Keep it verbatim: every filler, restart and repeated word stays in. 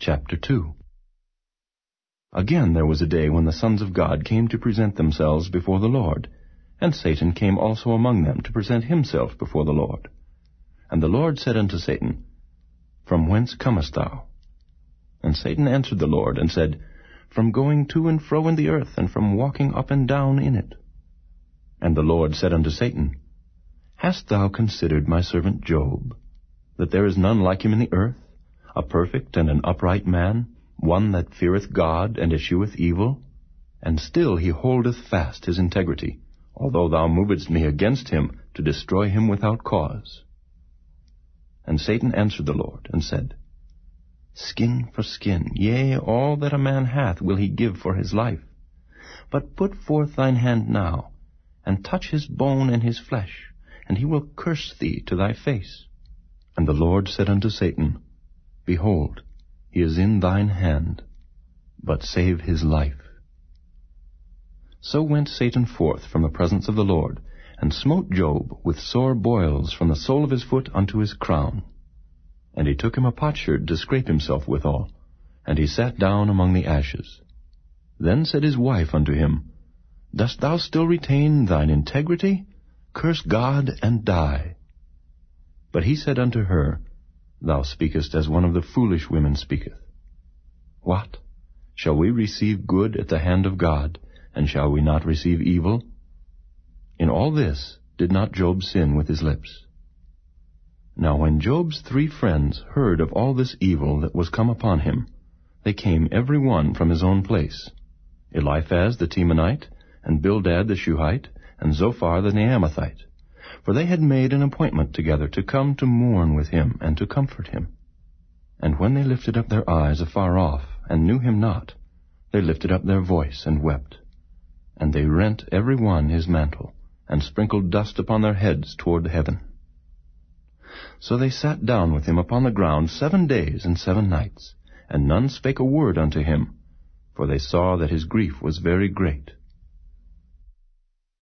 Chapter two. Again there was a day when the sons of God came to present themselves before the Lord, and Satan came also among them to present himself before the Lord. And the Lord said unto Satan, From whence comest thou? And Satan answered the Lord, and said, From going to and fro in the earth, and from walking up and down in it. And the Lord said unto Satan, Hast thou considered my servant Job, that there is none like him in the earth, a perfect and an upright man, one that feareth God and escheweth evil? And still he holdeth fast his integrity, although thou movedst me against him to destroy him without cause. And Satan answered the Lord, and said, Skin for skin, yea, all that a man hath will he give for his life. But put forth thine hand now, and touch his bone and his flesh, and he will curse thee to thy face. And the Lord said unto Satan, Behold, he is in thine hand, but save his life. So went Satan forth from the presence of the Lord, and smote Job with sore boils from the sole of his foot unto his crown. And he took him a potsherd to scrape himself withal, and he sat down among the ashes. Then said his wife unto him, Dost thou still retain thine integrity? Curse God and die. But he said unto her, Thou speakest as one of the foolish women speaketh. What? Shall we receive good at the hand of God, and shall we not receive evil? In all this did not Job sin with his lips. Now when Job's three friends heard of all this evil that was come upon him, they came every one from his own place, Eliphaz the Temanite, and Bildad the Shuhite, and Zophar the Naamathite. For they had made an appointment together to come to mourn with him, and to comfort him. And when they lifted up their eyes afar off, and knew him not, they lifted up their voice, and wept. And they rent every one his mantle, and sprinkled dust upon their heads toward heaven. So they sat down with him upon the ground seven days and seven nights, and none spake a word unto him, for they saw that his grief was very great.